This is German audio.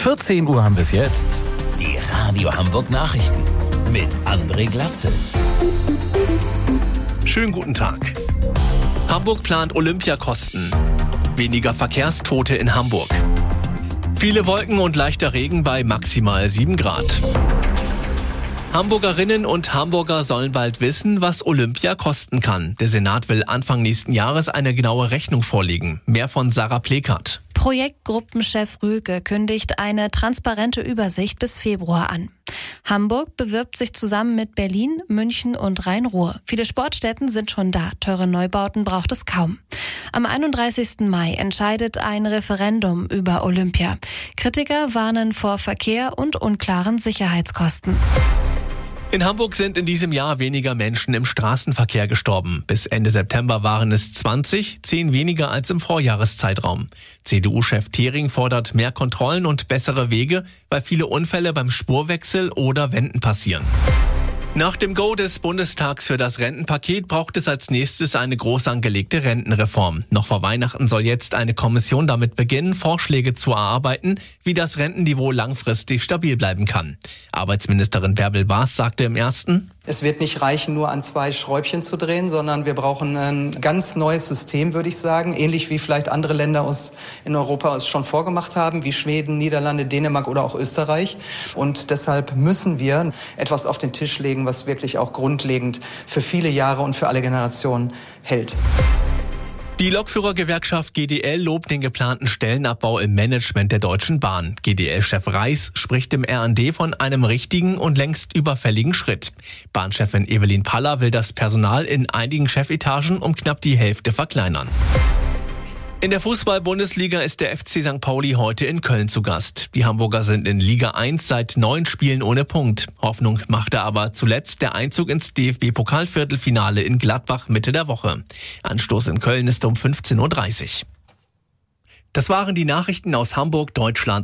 14 Uhr haben wir es jetzt. Die Radio Hamburg Nachrichten mit André Glatzel. Schönen guten Tag. Hamburg plant Olympiakosten. Weniger Verkehrstote in Hamburg. Viele Wolken und leichter Regen bei maximal 7 Grad. Hamburgerinnen und Hamburger sollen bald wissen, was Olympia kosten kann. Der Senat will Anfang nächsten Jahres eine genaue Rechnung vorlegen. Mehr von Sarah Plekert. Projektgruppenchef Rühlke kündigt eine transparente Übersicht bis Februar an. Hamburg bewirbt sich zusammen mit Berlin, München und Rhein-Ruhr. Viele Sportstätten sind schon da, teure Neubauten braucht es kaum. Am 31. Mai entscheidet ein Referendum über Olympia. Kritiker warnen vor Verkehr und unklaren Sicherheitskosten. In Hamburg sind in diesem Jahr weniger Menschen im Straßenverkehr gestorben. Bis Ende September waren es 20, 10 weniger als im Vorjahreszeitraum. CDU-Chef Thering fordert mehr Kontrollen und bessere Wege, weil viele Unfälle beim Spurwechsel oder Wenden passieren. Nach dem Go des Bundestags für das Rentenpaket braucht es als nächstes eine groß angelegte Rentenreform. Noch vor Weihnachten soll jetzt eine Kommission damit beginnen, Vorschläge zu erarbeiten, wie das Rentenniveau langfristig stabil bleiben kann. Arbeitsministerin Bärbel Baas sagte im Ersten: Es wird nicht reichen, nur an 2 Schräubchen zu drehen, sondern wir brauchen ein ganz neues System, würde ich sagen. Ähnlich wie vielleicht andere Länder in Europa es schon vorgemacht haben, wie Schweden, Niederlande, Dänemark oder auch Österreich. Und deshalb müssen wir etwas auf den Tisch legen, was wirklich auch grundlegend für viele Jahre und für alle Generationen hält. Die Lokführergewerkschaft GDL lobt den geplanten Stellenabbau im Management der Deutschen Bahn. GDL-Chef Reis spricht im RND von einem richtigen und längst überfälligen Schritt. Bahnchefin Evelyn Paller will das Personal in einigen Chefetagen um knapp die Hälfte verkleinern. In der Fußball-Bundesliga ist der FC St. Pauli heute in Köln zu Gast. Die Hamburger sind in Liga 1 seit 9 Spielen ohne Punkt. Hoffnung machte aber zuletzt der Einzug ins DFB-Pokalviertelfinale in Gladbach Mitte der Woche. Anstoß in Köln ist um 15:30 Uhr. Das waren die Nachrichten aus Hamburg, Deutschland